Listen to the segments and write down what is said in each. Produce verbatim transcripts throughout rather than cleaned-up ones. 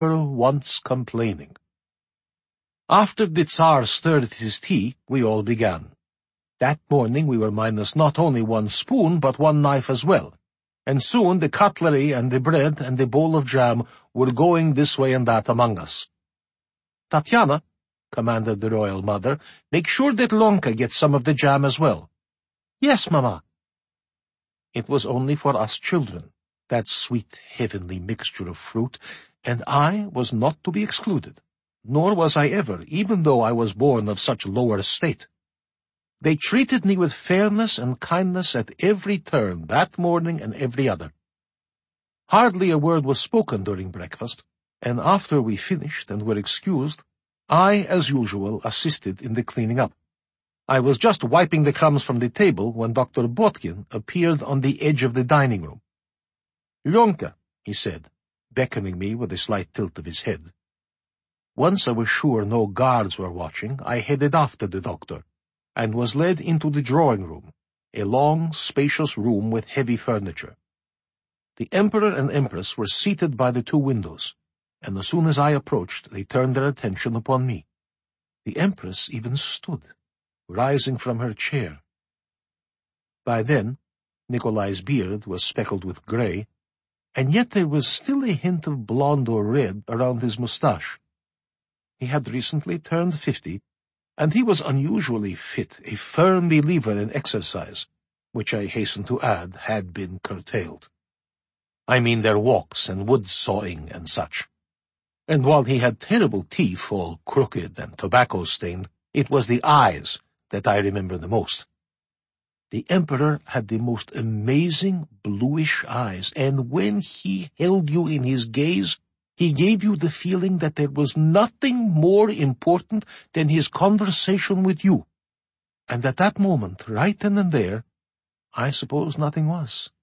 once complaining. After the Tsar stirred his tea, we all began. That morning we were minus not only one spoon but one knife as well, and soon the cutlery and the bread and the bowl of jam were going this way and that among us. "Tatiana," commanded the royal mother, "make sure that Lonka gets some of the jam as well." "Yes, Mama." It was only for us children, that sweet heavenly mixture of fruit, and I was not to be excluded, nor was I ever, even though I was born of such lower estate. They treated me with fairness and kindness at every turn that morning and every other. Hardly a word was spoken during breakfast, and after we finished and were excused, I, as usual, assisted in the cleaning up. I was just wiping the crumbs from the table when Doctor Botkin appeared on the edge of the dining room. "Lonka," he said, beckoning me with a slight tilt of his head. Once I was sure no guards were watching, I headed after the doctor, and was led into the drawing room, a long, spacious room with heavy furniture. The Emperor and Empress were seated by the two windows, and as soon as I approached, they turned their attention upon me. The Empress even stood, rising from her chair. By then, Nikolai's beard was speckled with grey, and yet there was still a hint of blonde or red around his moustache. He had recently turned fifty, and he was unusually fit, a firm believer in exercise, which I hasten to add had been curtailed. I mean their walks and wood sawing and such. And while he had terrible teeth, all crooked and tobacco-stained, it was the eyes that I remember the most. The Emperor had the most amazing bluish eyes, and when he held you in his gaze, he gave you the feeling that there was nothing more important than his conversation with you. And at that moment, right then and there, I suppose nothing was.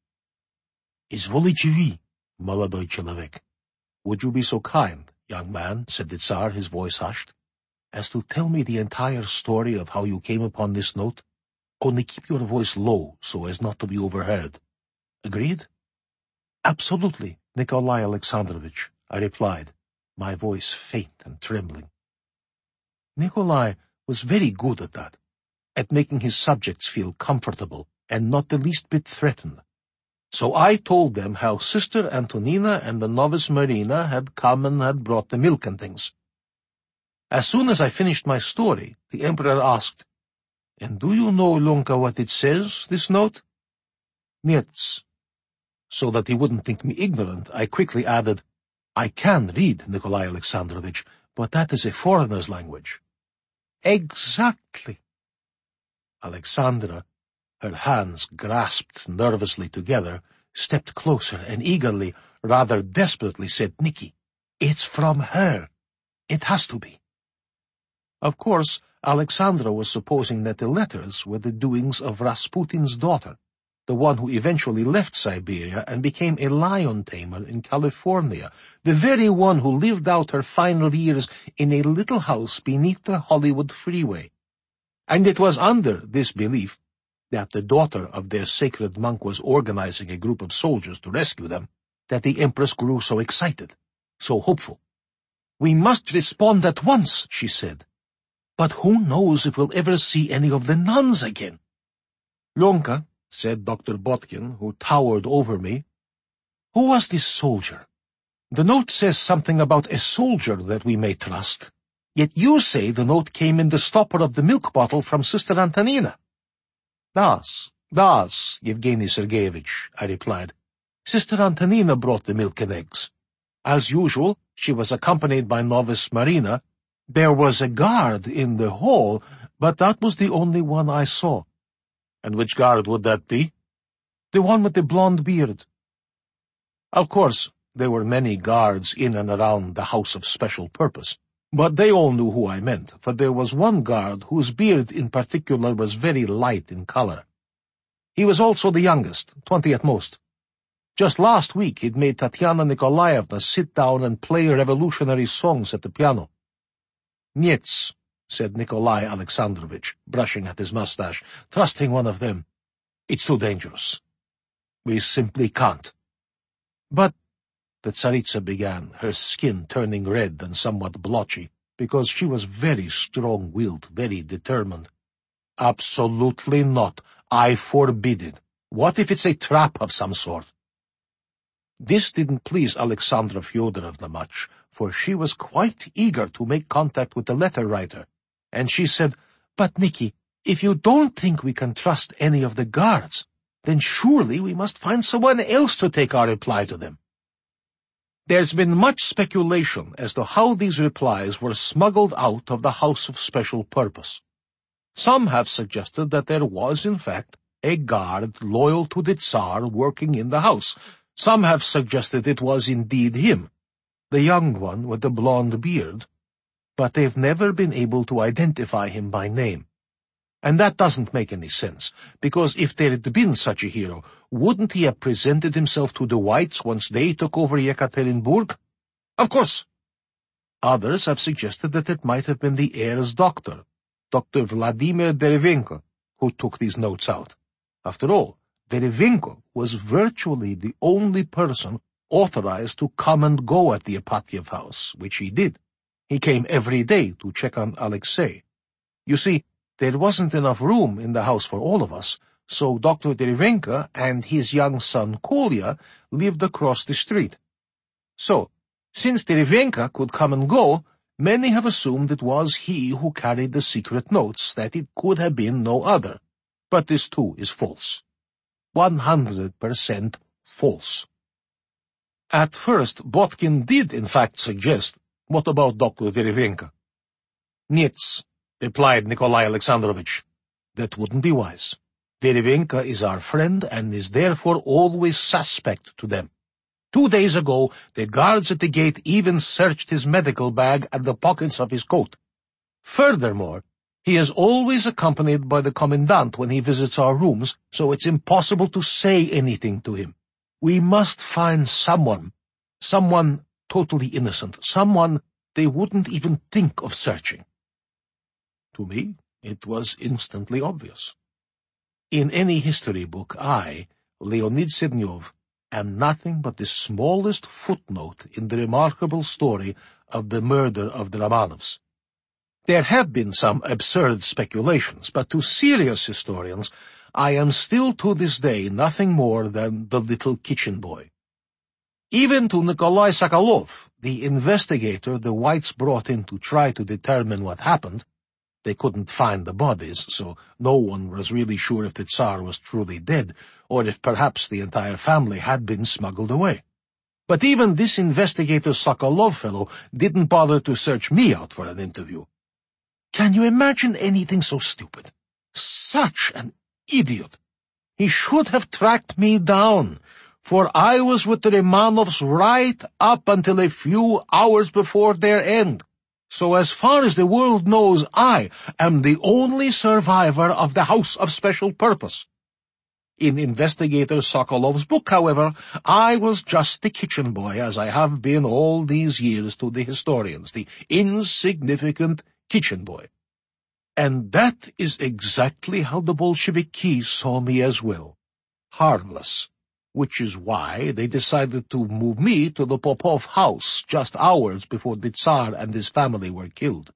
"Izvolite vi, молодой человек." "Would you be so kind, young man," said the Tsar, his voice hushed, "as to tell me the entire story of how you came upon this note? Only keep your voice low, so as not to be overheard. Agreed?" "Absolutely, Nikolai Alexandrovich," I replied, my voice faint and trembling. Nikolai was very good at that, at making his subjects feel comfortable and not the least bit threatened. So I told them how Sister Antonina and the novice Marina had come and had brought the milk and things. As soon as I finished my story, the Emperor asked, "And do you know, Lonka, what it says, this note?" "Нет." So that he wouldn't think me ignorant, I quickly added, "I can read, Nikolai Alexandrovich, but that is a foreigner's language." "Exactly." Alexandra, her hands grasped nervously together, stepped closer and eagerly, rather desperately said, "Nicky, it's from her. It has to be." Of course, Alexandra was supposing that the letters were the doings of Rasputin's daughter, the one who eventually left Siberia and became a lion tamer in California, the very one who lived out her final years in a little house beneath the Hollywood freeway. And it was under this belief that the daughter of their sacred monk was organizing a group of soldiers to rescue them, that the Empress grew so excited, so hopeful. "We must respond at once," she said. "But who knows if we'll ever see any of the nuns again?" "Lonka," said Doctor Botkin, who towered over me, "who was this soldier? The note says something about a soldier that we may trust, yet you say the note came in the stopper of the milk bottle from Sister Antonina." "Das, das, Yevgeny Sergeyevich," I replied. "Sister Antonina brought the milk and eggs. As usual, she was accompanied by novice Marina. There was a guard in the hall, but that was the only one I saw." "And which guard would that be?" "The one with the blonde beard." Of course, there were many guards in and around the House of Special Purpose, but they all knew who I meant, for there was one guard whose beard in particular was very light in color. He was also the youngest, twenty at most. Just last week he'd made Tatiana Nikolaevna sit down and play revolutionary songs at the piano. "Нет," said Nikolai Alexandrovich, brushing at his mustache, trusting one of them. "It's too dangerous. We simply can't." "But," the Tsaritsa began, her skin turning red and somewhat blotchy, because she was very strong-willed, very determined. "Absolutely not. I forbid it. What if it's a trap of some sort?" This didn't please Alexandra Fyodorovna much, for she was quite eager to make contact with the letter writer, and she said, "But, Nicky, if you don't think we can trust any of the guards, then surely we must find someone else to take our reply to them." There's been much speculation as to how these replies were smuggled out of the House of Special Purpose. Some have suggested that there was, in fact, a guard loyal to the Tsar working in the house. Some have suggested it was indeed him, the young one with the blonde beard, but they've never been able to identify him by name. And that doesn't make any sense, because if there had been such a hero, wouldn't he have presented himself to the Whites once they took over Yekaterinburg? Of course. Others have suggested that it might have been the heir's doctor, Doctor Vladimir Derevenko, who took these notes out. After all, Derevenko was virtually the only person authorized to come and go at the Ipatiev house, which he did. He came every day to check on Alexei. You see, there wasn't enough room in the house for all of us, so Doctor Derevenko and his young son Kolya lived across the street. So, since Derevenko could come and go, many have assumed it was he who carried the secret notes, that it could have been no other. But this too is false. One hundred percent false. At first, Botkin did in fact suggest, "What about Doctor Derevenko?" "Nits," replied Nikolai Alexandrovich. "That wouldn't be wise. Derevenko is our friend and is therefore always suspect to them. Two days ago, the guards at the gate even searched his medical bag and the pockets of his coat. Furthermore, he is always accompanied by the commandant when he visits our rooms, so it's impossible to say anything to him. We must find someone, someone totally innocent, someone they wouldn't even think of searching." To me, it was instantly obvious. In any history book, I, Leonid Sednyov, am nothing but the smallest footnote in the remarkable story of the murder of the Romanovs. There have been some absurd speculations, but to serious historians, I am still to this day nothing more than the little kitchen boy. Even to Nikolai Sokolov, the investigator the Whites brought in to try to determine what happened, they couldn't find the bodies, so no one was really sure if the Tsar was truly dead, or if perhaps the entire family had been smuggled away. But even this investigator Sokolov fellow didn't bother to search me out for an interview. Can you imagine anything so stupid? Such an idiot! He should have tracked me down, for I was with the Romanovs right up until a few hours before their end. So as far as the world knows, I am the only survivor of the House of Special Purpose. In Investigator Sokolov's book, however, I was just the kitchen boy, as I have been all these years to the historians, the insignificant kitchen boy. And that is exactly how the Bolsheviki saw me as well. Harmless. Which is why they decided to move me to the Popov house just hours before the Tsar and his family were killed.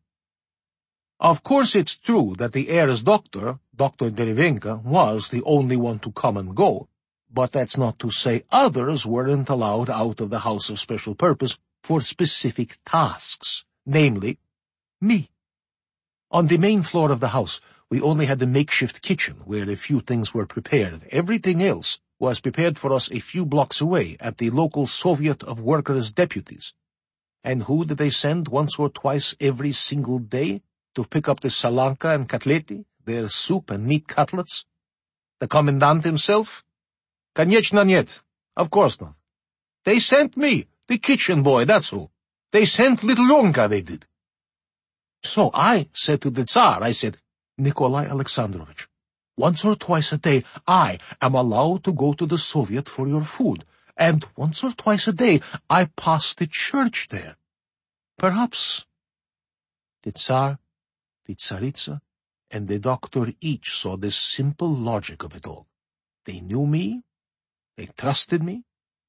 Of course it's true that the heir's doctor, Doctor Derevenko, was the only one to come and go, but that's not to say others weren't allowed out of the House of Special Purpose for specific tasks, namely, me. On the main floor of the house, we only had a makeshift kitchen where a few things were prepared. Everything else was prepared for us a few blocks away at the local Soviet of Workers' Deputies. And who did they send once or twice every single day to pick up the salanka and kotleti, their soup and meat cutlets? The commandant himself? Конечно нет. Of course not. They sent me, the kitchen boy, that's who. They sent little Lonka, they did. So I said to the Tsar, I said, "Nikolai Alexandrovich, once or twice a day I am allowed to go to the Soviet for your food, and once or twice a day I pass the church there. Perhaps." The Tsar, the Tsaritsa, and the doctor each saw the simple logic of it all. They knew me, they trusted me,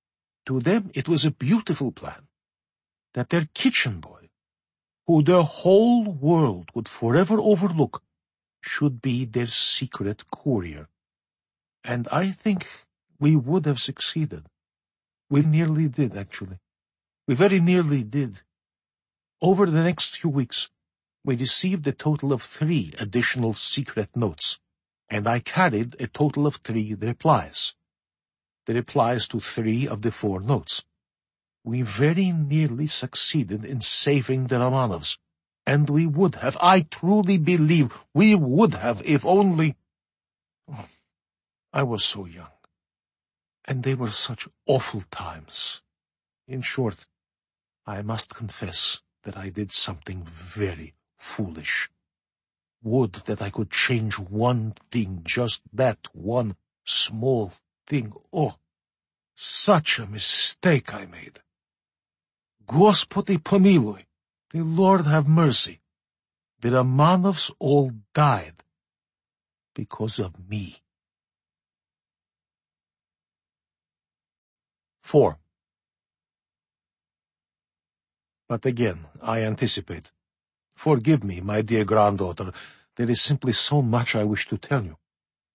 To them it was a beautiful plan that their kitchen boy, who their whole world would forever overlook, should be their secret courier. And I think we would have succeeded. We nearly did, actually. We very nearly did. Over the next few weeks, we received a total of three additional secret notes, and I carried a total of three replies. The replies to three of the four notes. We very nearly succeeded in saving the Romanovs, and we would have, I truly believe we would have, if only... Oh, I was so young, and they were such awful times. In short, I must confess that I did something very foolish. Would that I could change one thing, just that one small thing. Oh, such a mistake I made. Господи помилуй, the Lord have mercy. The Romanovs all died because of me. Four. But again, I anticipate. Forgive me, my dear granddaughter, there is simply so much I wish to tell you.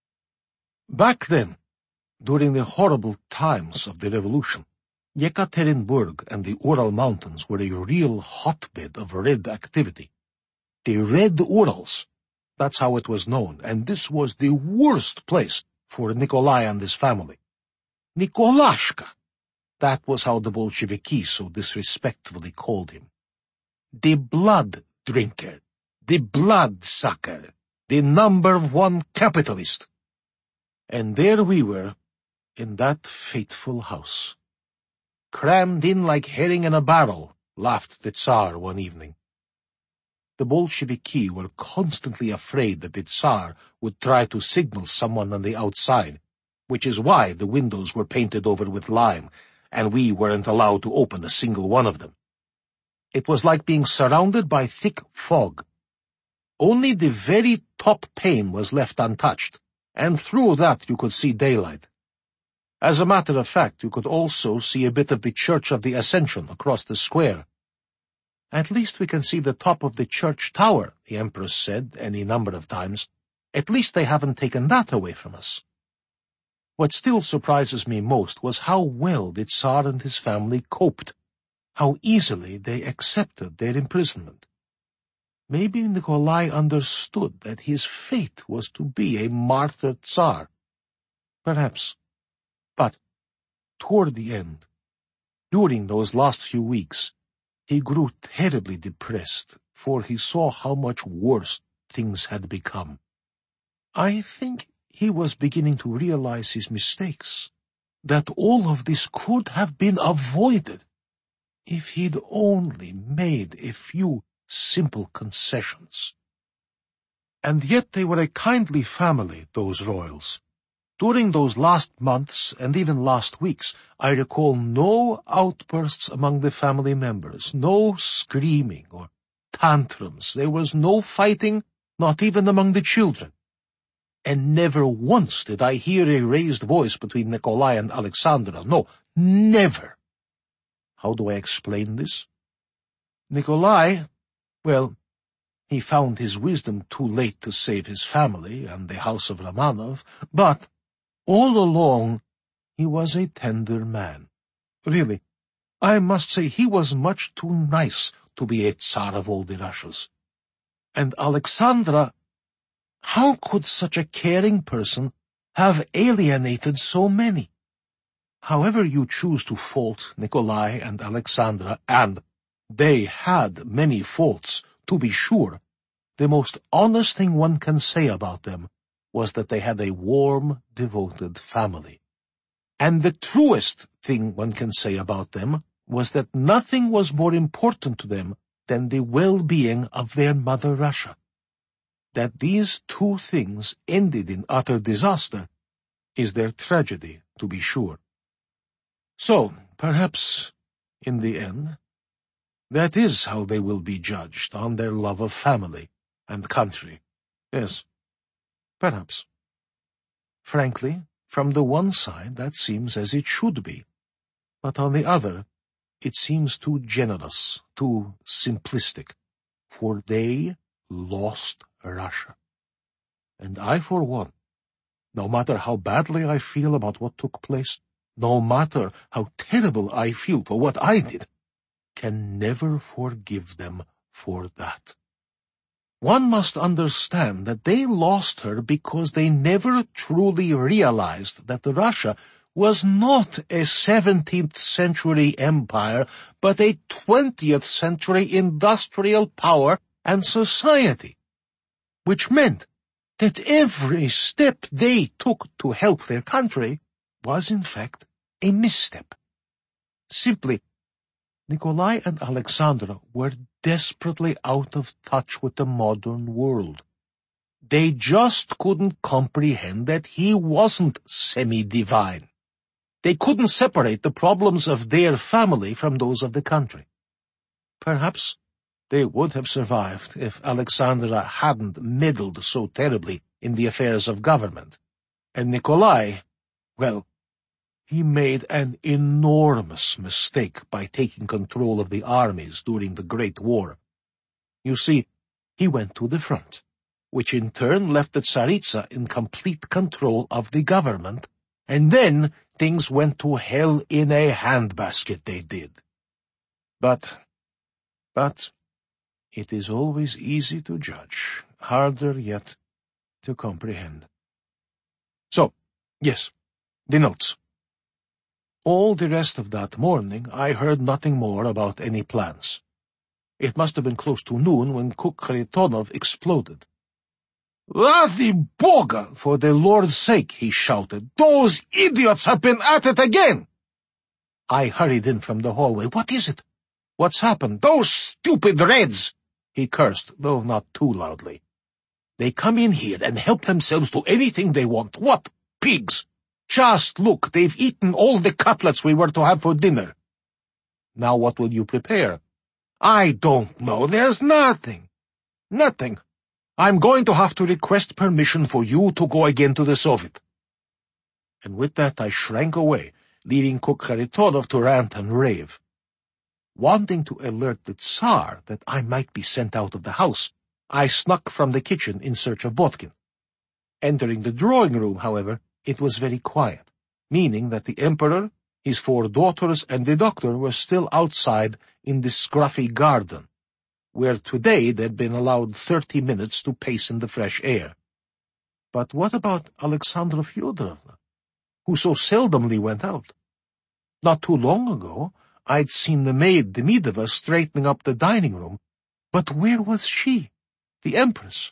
Back then, during the horrible times of the revolution, Yekaterinburg and the Ural Mountains were a real hotbed of Red activity. The Red Urals, that's how it was known, and this was the worst place for Nikolai and his family. Nikolashka, that was how the Bolsheviki so disrespectfully called him. The blood drinker, the bloodsucker, the number one capitalist. And there we were, in that fateful house. Crammed in like herring in a barrel, laughed the Tsar one evening. The Bolsheviki were constantly afraid that the Tsar would try to signal someone on the outside, which is why the windows were painted over with lime, and we weren't allowed to open a single one of them. It was like being surrounded by thick fog. Only the very top pane was left untouched, and through that you could see daylight. As a matter of fact, you could also see a bit of the Church of the Ascension across the square. At least we can see the top of the church tower, the Empress said any number of times. At least they haven't taken that away from us. What still surprises me most was how well the Tsar and his family coped, how easily they accepted their imprisonment. Maybe Nikolai understood that his fate was to be a martyred Tsar. Perhaps. But, toward the end, during those last few weeks, he grew terribly depressed, for he saw how much worse things had become. I think he was beginning to realize his mistakes, that all of this could have been avoided if he'd only made a few simple concessions. And yet they were a kindly family, those royals. During those last months and even last weeks, I recall no outbursts among the family members, no screaming or tantrums. There was no fighting, not even among the children. And never once did I hear a raised voice between Nikolai and Alexandra. No, never. How do I explain this? Nikolai, well, he found his wisdom too late to save his family and the house of Romanov, but all along he was a tender man. Really, I must say he was much too nice to be a Tsar of all the Russias. And Alexandra, how could such a caring person have alienated so many? However you choose to fault Nikolai and Alexandra, and they had many faults, to be sure, the most honest thing one can say about them was that they had a warm, devoted family. And the truest thing one can say about them was that nothing was more important to them than the well-being of their mother Russia. That these two things ended in utter disaster is their tragedy, to be sure. So, perhaps, in the end, that is how they will be judged, on their love of family and country. Yes, perhaps. Frankly, from the one side, that seems as it should be. But on the other, it seems too generous, too simplistic, for they lost Russia. And I, for one, no matter how badly I feel about what took place, no matter how terrible I feel for what I did, can never forgive them for that. One must understand that they lost her because they never truly realized that Russia was not a seventeenth century empire, but a twentieth century industrial power and society, which meant that every step they took to help their country was in fact a misstep. Simply, Nikolai and Alexandra were desperately out of touch with the modern world. They just couldn't comprehend that he wasn't semi-divine. They couldn't separate the problems of their family from those of the country. Perhaps they would have survived if Alexandra hadn't meddled so terribly in the affairs of government. And Nikolai, well, he made an enormous mistake by taking control of the armies during the Great War. You see, he went to the front, which in turn left the Tsaritsa in complete control of the government, and then things went to hell in a handbasket, they did. But, but, it is always easy to judge, harder yet to comprehend. So, yes, the notes. All the rest of that morning I heard nothing more about any plans. It must have been close to noon when Cook Kharitonov exploded. "Radi Boga, for the Lord's sake," he shouted. "Those idiots have been at it again!" I hurried in from the hallway. "What is it? What's happened?" "Those stupid Reds!" he cursed, though not too loudly. "They come in here and help themselves to anything they want. What pigs! Just look, they've eaten all the cutlets we were to have for dinner." "Now what will you prepare?" "I don't know. There's nothing. Nothing. I'm going to have to request permission for you to go again to the Soviet." And with that I shrank away, leaving Cook Kharitonov to rant and rave. Wanting to alert the Tsar that I might be sent out of the house, I snuck from the kitchen in search of Botkin. Entering the drawing room, however, it was very quiet, meaning that the Emperor, his four daughters, and the doctor were still outside in the scruffy garden, where today they'd been allowed thirty minutes to pace in the fresh air. But what about Alexandra Fyodorovna, who so seldomly went out? Not too long ago, I'd seen the maid Demidova straightening up the dining room, but where was she, the Empress?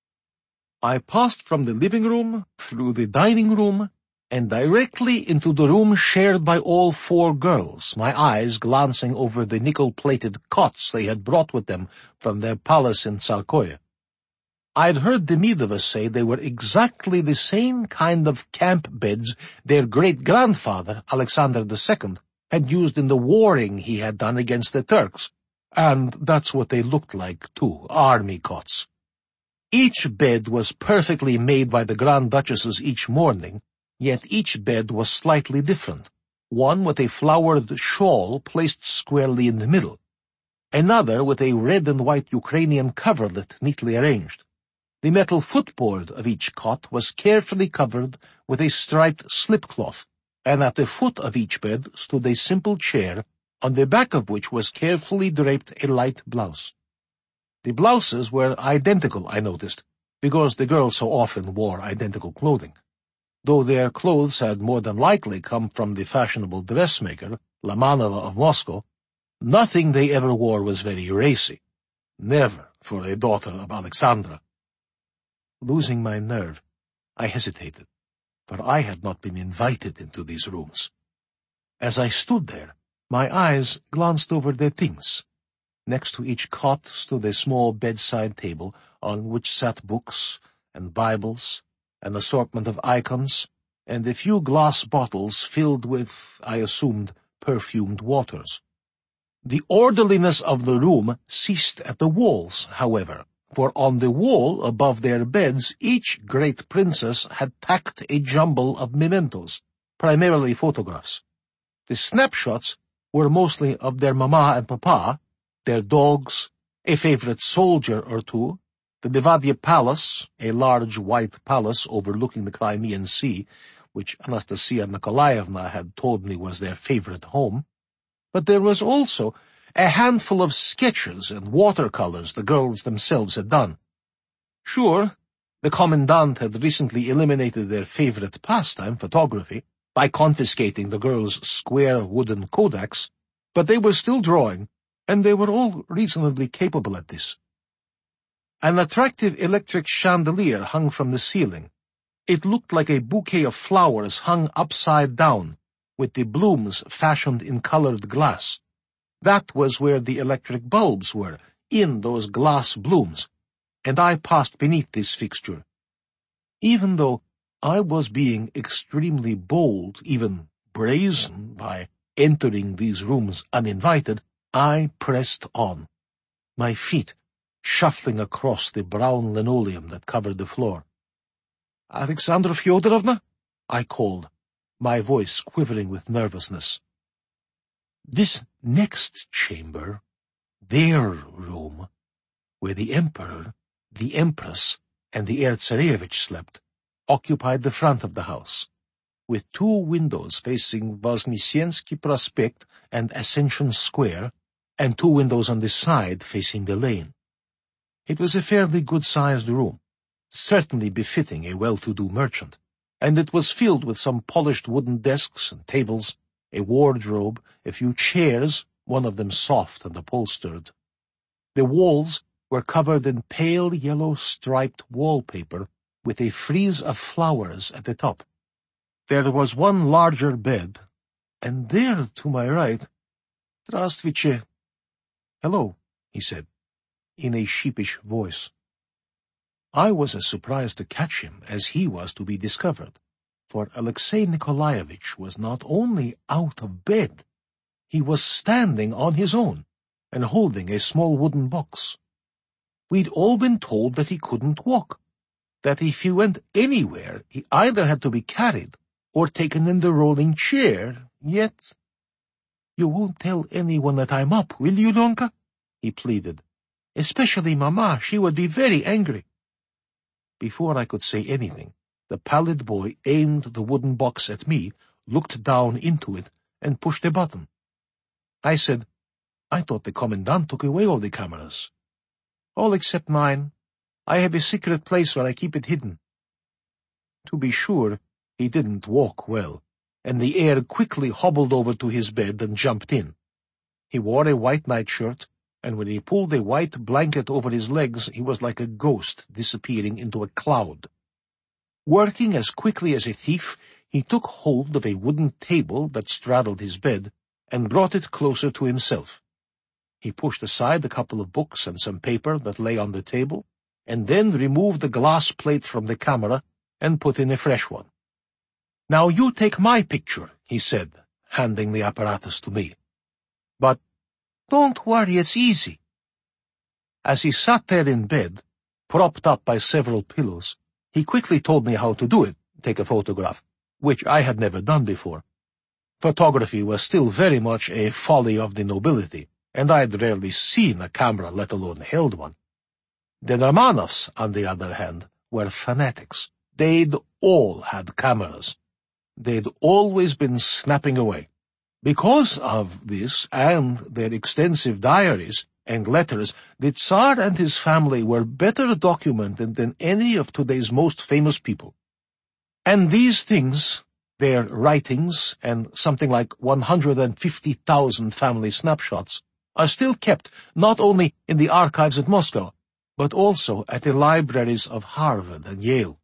I passed from the living room, through the dining room, and directly into the room shared by all four girls, my eyes glancing over the nickel-plated cots they had brought with them from their palace in Tsarskoye. I'd heard Demidova say they were exactly the same kind of camp beds their great-grandfather, Alexander the Second, had used in the warring he had done against the Turks, and that's what they looked like, too, army cots. Each bed was perfectly made by the Grand Duchesses each morning, yet each bed was slightly different, one with a flowered shawl placed squarely in the middle, another with a red and white Ukrainian coverlet neatly arranged. The metal footboard of each cot was carefully covered with a striped slipcloth, and at the foot of each bed stood a simple chair, on the back of which was carefully draped a light blouse. The blouses were identical, I noticed, because the girls so often wore identical clothing. Though their clothes had more than likely come from the fashionable dressmaker, Lamanova of Moscow, nothing they ever wore was very racy. Never for a daughter of Alexandra. Losing my nerve, I hesitated, for I had not been invited into these rooms. As I stood there, my eyes glanced over their things. Next to each cot stood a small bedside table on which sat books and Bibles, an assortment of icons, and a few glass bottles filled with, I assumed, perfumed waters. The orderliness of the room ceased at the walls, however, for on the wall above their beds each great princess had tacked a jumble of mementos, primarily photographs. The snapshots were mostly of their mama and papa, their dogs, a favorite soldier or two, the Devadye Palace, a large white palace overlooking the Crimean Sea, which Anastasia Nikolaevna had told me was their favorite home. But there was also a handful of sketches and watercolors the girls themselves had done. Sure, the commandant had recently eliminated their favorite pastime, photography, by confiscating the girls' square wooden Kodaks, but they were still drawing, and they were all reasonably capable at this. An attractive electric chandelier hung from the ceiling. It looked like a bouquet of flowers hung upside down, with the blooms fashioned in colored glass. That was where the electric bulbs were, in those glass blooms, and I passed beneath this fixture. Even though I was being extremely bold, even brazen, by entering these rooms uninvited, I pressed on, my feet shuffling across the brown linoleum that covered the floor. "Alexandra Fyodorovna?" I called, my voice quivering with nervousness. This next chamber, their room, where the Emperor, the Empress, and the Heir Tsarevich slept, occupied the front of the house, with two windows facing Voznesensky Prospect and Ascension Square, and two windows on the side facing the lane. It was a fairly good-sized room, certainly befitting a well-to-do merchant, and it was filled with some polished wooden desks and tables, a wardrobe, a few chairs, one of them soft and upholstered. The walls were covered in pale yellow striped wallpaper with a frieze of flowers at the top. There was one larger bed, and there, to my right— "Здравствуйте." "Hello," he said, in a sheepish voice. I was as surprised to catch him as he was to be discovered, for Alexei Nikolaevich was not only out of bed, he was standing on his own and holding a small wooden box. We'd all been told that he couldn't walk, that if he went anywhere he either had to be carried or taken in the rolling chair, yet— "You won't tell anyone that I'm up, will you, Lonka?" he pleaded. "Especially Mama, she would be very angry." Before I could say anything, the pallid boy aimed the wooden box at me, looked down into it, and pushed a button. I said, "I thought the commandant took away all the cameras." "All except mine. I have a secret place where I keep it hidden." To be sure, he didn't walk well, and the heir quickly hobbled over to his bed and jumped in. He wore a white nightshirt, and when he pulled a white blanket over his legs, he was like a ghost disappearing into a cloud. Working as quickly as a thief, he took hold of a wooden table that straddled his bed and brought it closer to himself. He pushed aside a couple of books and some paper that lay on the table, and then removed the glass plate from the camera and put in a fresh one. "Now you take my picture," he said, handing the apparatus to me. "But don't worry, it's easy." As he sat there in bed, propped up by several pillows, he quickly told me how to do it, take a photograph, which I had never done before. Photography was still very much a folly of the nobility, and I'd rarely seen a camera, let alone held one. The Romanovs, on the other hand, were fanatics. They'd all had cameras. They'd always been snapping away. Because of this and their extensive diaries and letters, the Tsar and his family were better documented than any of today's most famous people. And these things, their writings and something like one hundred fifty thousand family snapshots, are still kept not only in the archives at Moscow, but also at the libraries of Harvard and Yale.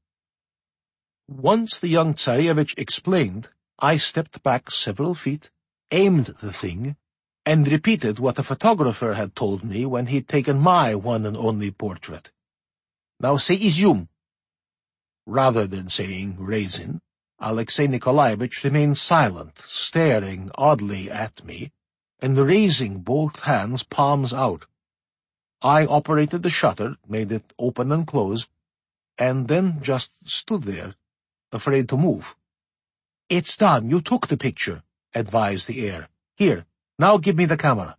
Once the young Tsarevich explained, I stepped back several feet, aimed the thing, and repeated what a photographer had told me when he'd taken my one and only portrait. "Now say izum." Rather than saying raisin, Alexei Nikolaevich remained silent, staring oddly at me, and raising both hands, palms out. I operated the shutter, made it open and close, and then just stood there, afraid to move. "It's done. You took the picture," advised the heir. "Here, now give me the camera."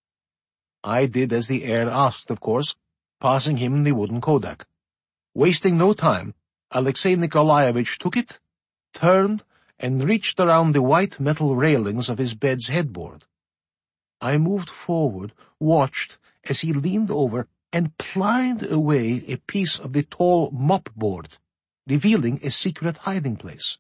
I did as the heir asked, of course, passing him the wooden Kodak. Wasting no time, Alexei Nikolaevich took it, turned, and reached around the white metal railings of his bed's headboard. I moved forward, watched, as he leaned over and plied away a piece of the tall mopboard, revealing a secret hiding place.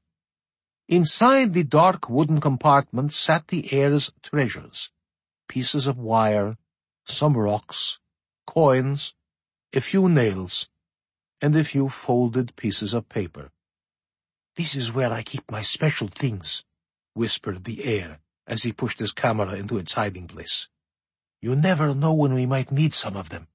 Inside the dark wooden compartment sat the heir's treasures, pieces of wire, some rocks, coins, a few nails, and a few folded pieces of paper. "This is where I keep my special things," whispered the heir as he pushed his camera into its hiding place. "You never know when we might need some of them."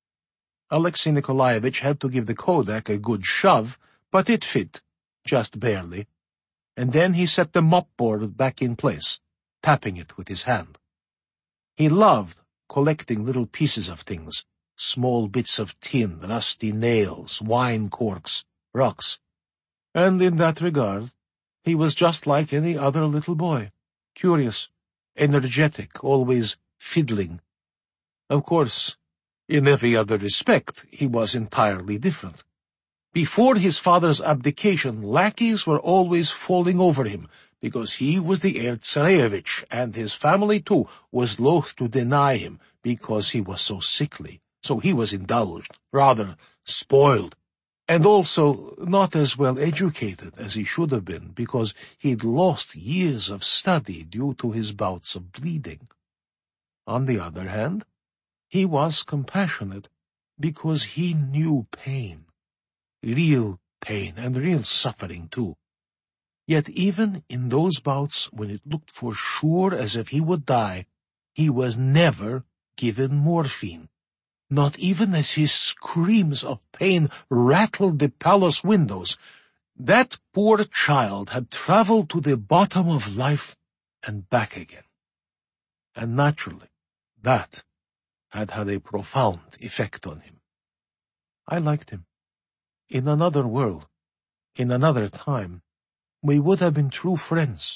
Alexei Nikolaevich had to give the Kodak a good shove, but it fit, just barely, and then he set the mopboard back in place, tapping it with his hand. He loved collecting little pieces of things, small bits of tin, rusty nails, wine corks, rocks, and in that regard, he was just like any other little boy, curious, energetic, always fiddling. Of course, in every other respect, he was entirely different. Before his father's abdication, lackeys were always falling over him, because he was the heir Tsarevich, and his family, too, was loath to deny him, because he was so sickly. So he was indulged, rather spoiled, and also not as well educated as he should have been, because he'd lost years of study due to his bouts of bleeding. On the other hand, he was compassionate, because he knew pain. Real pain, and real suffering, too. Yet even in those bouts, when it looked for sure as if he would die, he was never given morphine. Not even as his screams of pain rattled the palace windows. That poor child had traveled to the bottom of life and back again. And naturally, that had had a profound effect on him. I liked him. In another world, in another time, we would have been true friends.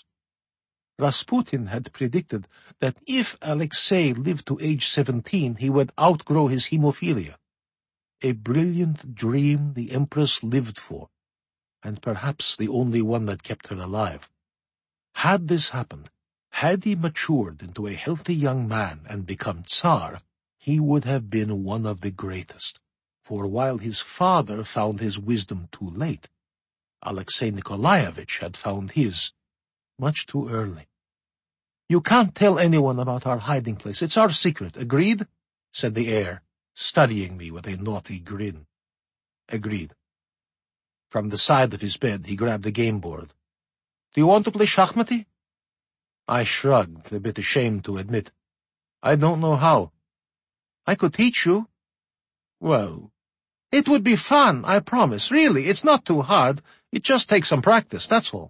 Rasputin had predicted that if Alexei lived to age seventeen, he would outgrow his hemophilia. A brilliant dream the Empress lived for, and perhaps the only one that kept her alive. Had this happened, had he matured into a healthy young man and become Tsar, he would have been one of the greatest. For while his father found his wisdom too late, Alexei Nikolaevich had found his much too early. "You can't tell anyone about our hiding place. It's our secret. Agreed?" said the heir, studying me with a naughty grin. Agreed. From the side of his bed, he grabbed the game board. "Do you want to play shachmati?" I shrugged, a bit ashamed to admit. "I don't know how." "I could teach you." "Well, it would be fun, I promise. Really, it's not too hard. It just takes some practice, that's all."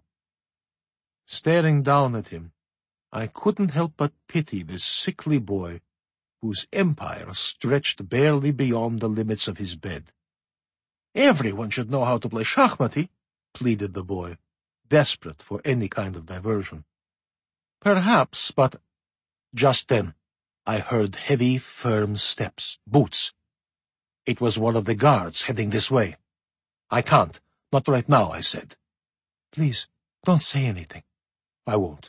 Staring down at him, I couldn't help but pity this sickly boy, whose empire stretched barely beyond the limits of his bed. "Everyone should know how to play shachmati," pleaded the boy, desperate for any kind of diversion. "Perhaps, but—" Just then, I heard heavy, firm steps, boots. It was one of the guards heading this way. "I can't. Not right now," I said. "Please, don't say anything." "I won't."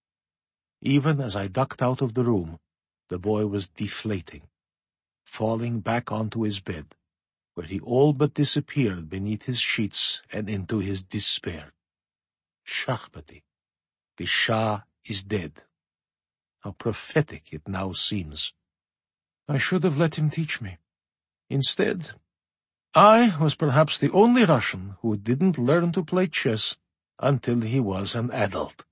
Even as I ducked out of the room, the boy was deflating, falling back onto his bed, where he all but disappeared beneath his sheets and into his despair. Shachmati. The Shah is dead. How prophetic it now seems. I should have let him teach me. Instead, I was perhaps the only Russian who didn't learn to play chess until he was an adult.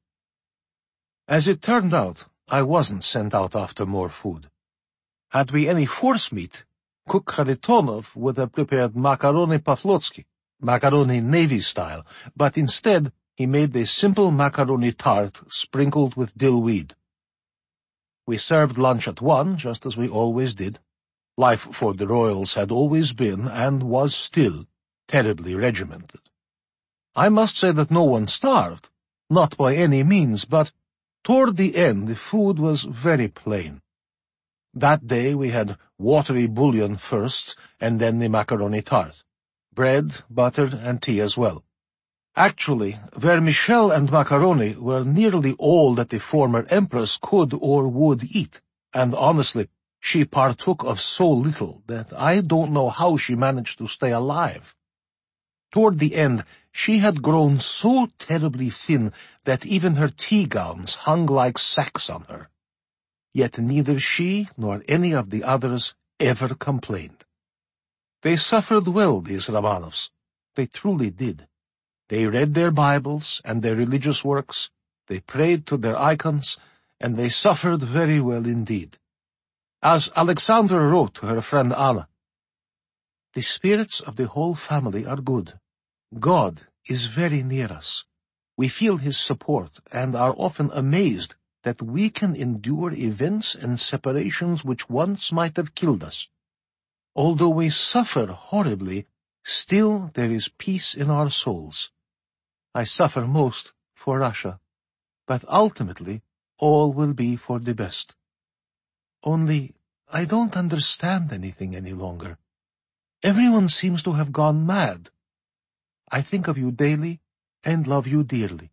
As it turned out, I wasn't sent out after more food. Had we any force meat, Cook Kharitonov would have prepared macaroni paflotsky, macaroni Navy style, but instead he made a simple macaroni tart sprinkled with dill weed. We served lunch at one, just as we always did. Life for the royals had always been, and was still, terribly regimented. I must say that no one starved, not by any means, but Toward the end, the food was very plain. That day we had watery bouillon first, and then the macaroni tart. Bread, butter, and tea as well. Actually, vermicelli and macaroni were nearly all that the former empress could or would eat, and honestly, she partook of so little that I don't know how she managed to stay alive. Toward the end, she had grown so terribly thin that even her tea gowns hung like sacks on her. Yet neither she nor any of the others ever complained. They suffered well, these Romanovs. They truly did. They read their Bibles and their religious works, they prayed to their icons, and they suffered very well indeed. As Alexandra wrote to her friend Anna, "The spirits of the whole family are good. God is very near us. We feel His support and are often amazed that we can endure events and separations which once might have killed us. Although we suffer horribly, still there is peace in our souls. I suffer most for Russia, but ultimately all will be for the best. Only I don't understand anything any longer. Everyone seems to have gone mad. I think of you daily and love you dearly."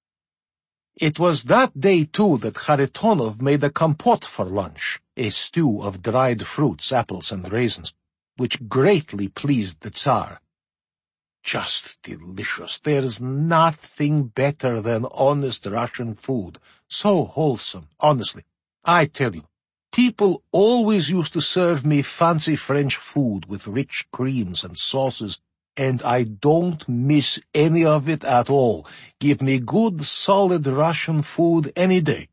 It was that day, too, that Kharitonov made a compote for lunch, a stew of dried fruits, apples, and raisins, which greatly pleased the Tsar. Just delicious. There's nothing better than honest Russian food. So wholesome, honestly. I tell you, people always used to serve me fancy French food with rich creams and sauces, and I don't miss any of it at all. Give me good, solid Russian food any day.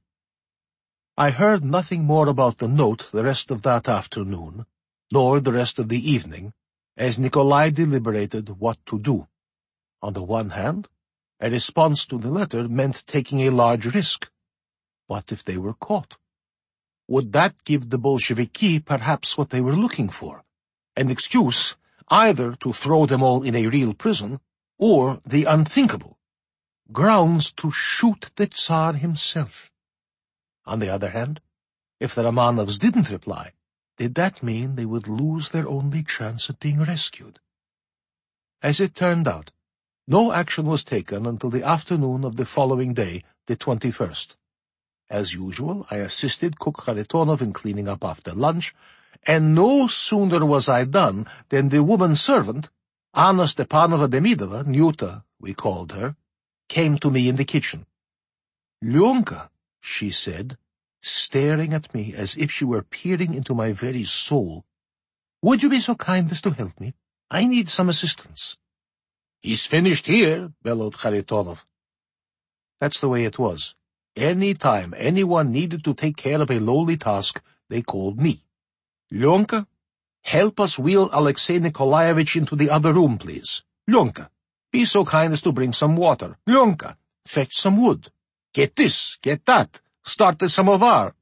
I heard nothing more about the note the rest of that afternoon, nor the rest of the evening, as Nikolai deliberated what to do. On the one hand, a response to the letter meant taking a large risk. What if they were caught? Would that give the Bolsheviki perhaps what they were looking for? An excuse either to throw them all in a real prison, or the unthinkable, grounds to shoot the Tsar himself. On the other hand, if the Romanovs didn't reply, did that mean they would lose their only chance at being rescued? As it turned out, no action was taken until the afternoon of the following day, the twenty-first. As usual, I assisted Cook Kharitonov in cleaning up after lunch, and no sooner was I done than the woman servant, Anna Stepanova Demidova, Nyuta, we called her, came to me in the kitchen. "Lyonka," she said, staring at me as if she were peering into my very soul, "would you be so kind as to help me? I need some assistance." "He's finished here," bellowed Kharitonov. That's the way it was. Any time anyone needed to take care of a lowly task, they called me. "Lyonka, help us wheel Alexei Nikolaevich into the other room, please. Lyonka, be so kind as to bring some water. Lyonka, fetch some wood. Get this, get that. Start the samovar."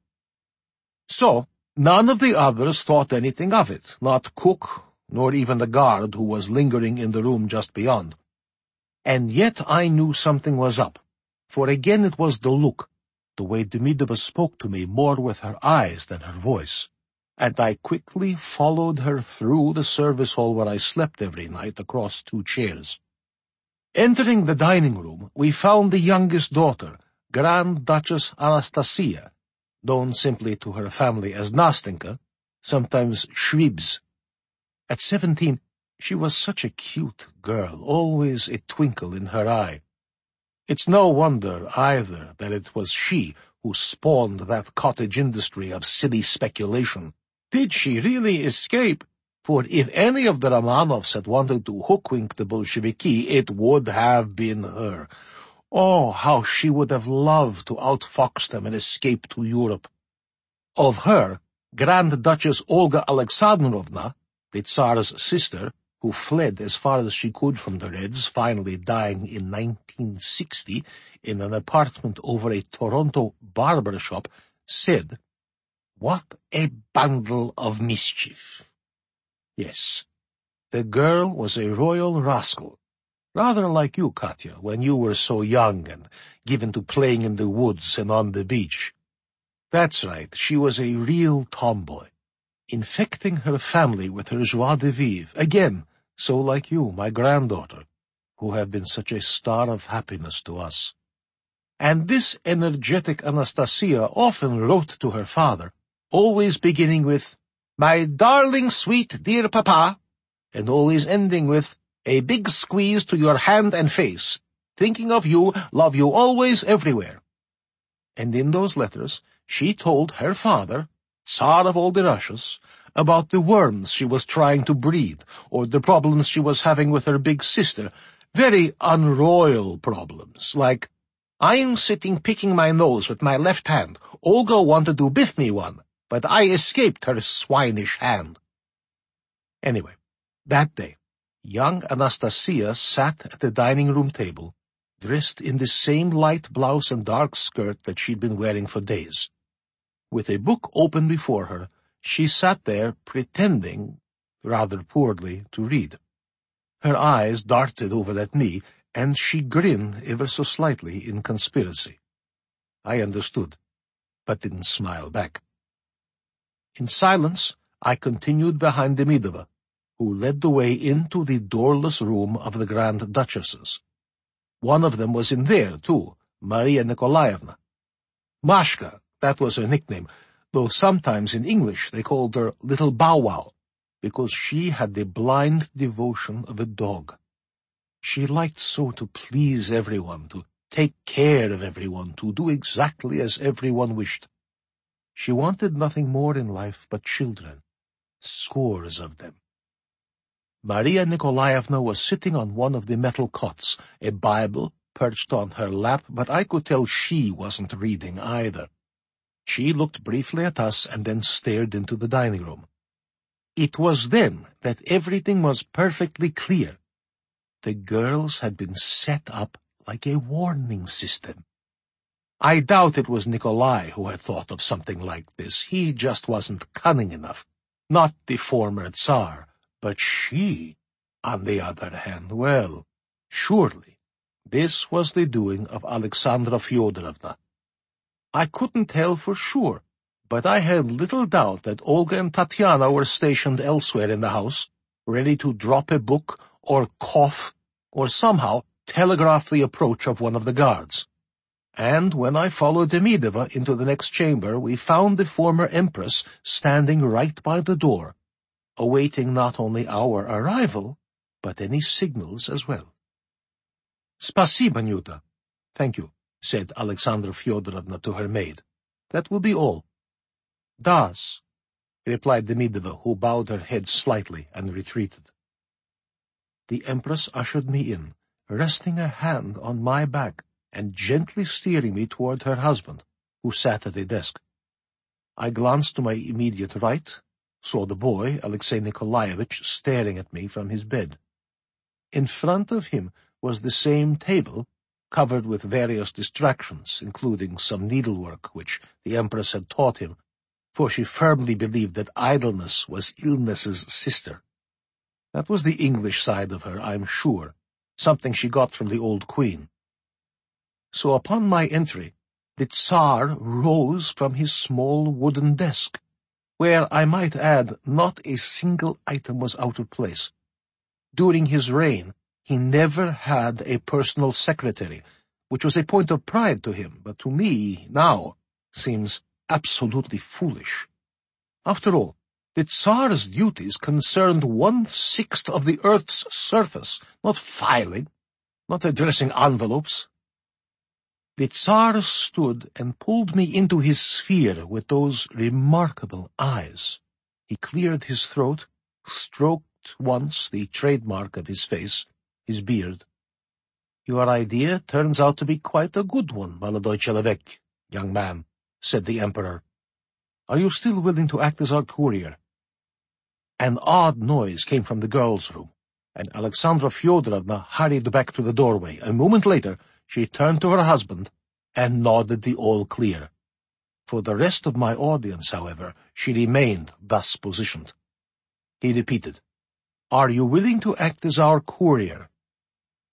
So, none of the others thought anything of it, not Cook, nor even the guard who was lingering in the room just beyond. And yet I knew something was up, for again it was the look, the way Demidova spoke to me more with her eyes than her voice, and I quickly followed her through the service hall where I slept every night across two chairs. Entering the dining room, we found the youngest daughter, Grand Duchess Anastasia, known simply to her family as Nastenka, sometimes Schwibs. At seventeen, she was such a cute girl, always a twinkle in her eye. It's no wonder, either, that it was she who spawned that cottage industry of silly speculation. Did she really escape? For if any of the Romanovs had wanted to hoodwink the Bolsheviki, it would have been her. Oh, how she would have loved to outfox them and escape to Europe. Of her, Grand Duchess Olga Alexandrovna, the Tsar's sister, who fled as far as she could from the Reds, finally dying in nineteen sixty in an apartment over a Toronto barber shop, said, "What a bundle of mischief." Yes, the girl was a royal rascal, Rather like you, Katya, when you were so young and given to playing in the woods and on the beach. That's right, she was a real tomboy, infecting her family with her joie de vivre, again, so like you, my granddaughter, who have been such a star of happiness to us. And this energetic Anastasia often wrote to her father, always beginning with, "My darling, sweet, dear papa," and always ending with, "A big squeeze to your hand and face. Thinking of you, love you always, everywhere." And in those letters, she told her father, Tsar of all the Russias, about the worms she was trying to breed, or the problems she was having with her big sister, very unroyal problems, like, "I'm sitting picking my nose with my left hand. Olga wanted to biff me one, but I escaped her swinish hand." Anyway, that day, young Anastasia sat at the dining room table, dressed in the same light blouse and dark skirt that she'd been wearing for days. With a book open before her, she sat there pretending, rather poorly, to read. Her eyes darted over at me, and she grinned ever so slightly in conspiracy. I understood, but didn't smile back. In silence, I continued behind Demidova, who led the way into the doorless room of the Grand Duchesses. One of them was in there, too, Maria Nikolaevna. Mashka, that was her nickname, though sometimes in English they called her Little Bow Wow, because she had the blind devotion of a dog. She liked so to please everyone, to take care of everyone, to do exactly as everyone wished. She wanted nothing more in life but children, scores of them. Maria Nikolaevna was sitting on one of the metal cots, a Bible perched on her lap, but I could tell she wasn't reading either. She looked briefly at us and then stared into the dining room. It was then that everything was perfectly clear. The girls had been set up like a warning system. I doubt it was Nikolai who had thought of something like this. He just wasn't cunning enough. Not the former Tsar, but she, on the other hand, well, surely, this was the doing of Alexandra Fyodorovna. I couldn't tell for sure, but I had little doubt that Olga and Tatiana were stationed elsewhere in the house, ready to drop a book or cough or somehow telegraph the approach of one of the guards. And when I followed Demidova into the next chamber, we found the former empress standing right by the door, awaiting not only our arrival, but any signals as well. "Spasibo, Nyuta." "Thank you," said Alexandra Fyodorovna to her maid. "That will be all." "Das," replied Demidova, who bowed her head slightly and retreated. The empress ushered me in, resting a hand on my back and gently steering me toward her husband, who sat at a desk. I glanced to my immediate right, saw the boy, Alexei Nikolaevich, staring at me from his bed. In front of him was the same table, covered with various distractions, including some needlework which the empress had taught him, for she firmly believed that idleness was illness's sister. That was the English side of her, I'm sure, something she got from the old queen. So upon my entry, the Tsar rose from his small wooden desk, where, I might add, not a single item was out of place. During his reign, he never had a personal secretary, which was a point of pride to him, but to me, now, seems absolutely foolish. After all, the Tsar's duties concerned one-sixth of the earth's surface, not filing, not addressing envelopes. The Tsar stood and pulled me into his sphere with those remarkable eyes. He cleared his throat, stroked once the trademark of his face, his beard. "Your idea turns out to be quite a good one, молодой человек, young man," said the emperor. "Are you still willing to act as our courier?" An odd noise came from the girls' room, and Alexandra Fyodorovna hurried back to the doorway. A moment later, she turned to her husband and nodded the all clear. For the rest of my audience, however, she remained thus positioned. He repeated, "Are you willing to act as our courier?"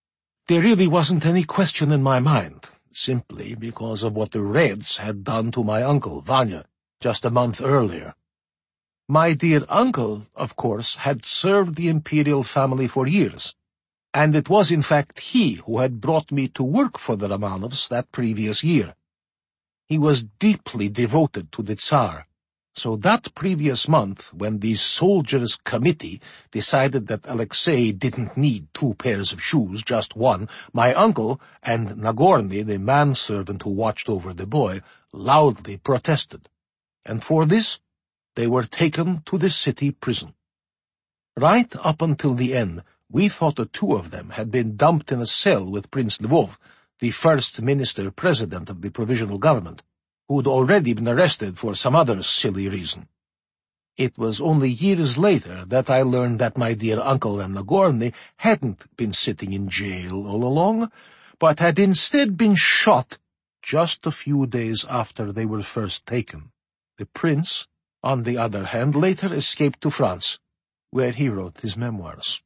There really wasn't any question in my mind, simply because of what the Reds had done to my uncle, Vanya, just a month earlier. My dear uncle, of course, had served the imperial family for years, and it was in fact he who had brought me to work for the Romanovs that previous year. He was deeply devoted to the Tsar, so that previous month, when the soldiers' committee decided that Alexei didn't need two pairs of shoes, just one, my uncle and Nagorny, the manservant who watched over the boy, loudly protested, and for this they were taken to the city prison. Right up until the end, we thought the two of them had been dumped in a cell with Prince Lvov, the first minister-president of the provisional government, who'd already been arrested for some other silly reason. It was only years later that I learned that my dear uncle and Nagorny hadn't been sitting in jail all along, but had instead been shot just a few days after they were first taken. The prince, on the other hand, later escaped to France, where he wrote his memoirs.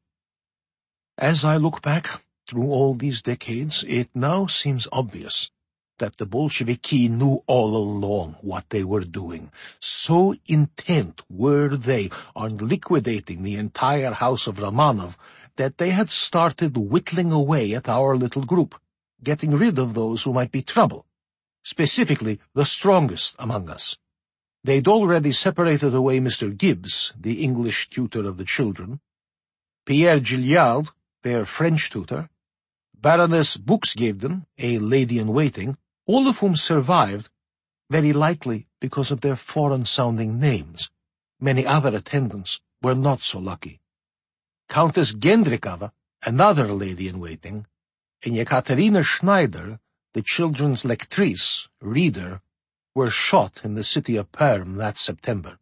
As I look back through all these decades, it now seems obvious that the Bolsheviki knew all along what they were doing. So intent were they on liquidating the entire house of Romanov that they had started whittling away at our little group, getting rid of those who might be trouble, specifically the strongest among us. They'd already separated away Mister Gibbs, the English tutor of the children, Pierre Gilliard, their French tutor, Baroness Buxgevden, a lady-in-waiting, all of whom survived, very likely because of their foreign-sounding names. Many other attendants were not so lucky. Countess Gendrikova, another lady-in-waiting, and Yekaterina Schneider, the children's lectrice, reader, were shot in the city of Perm that September.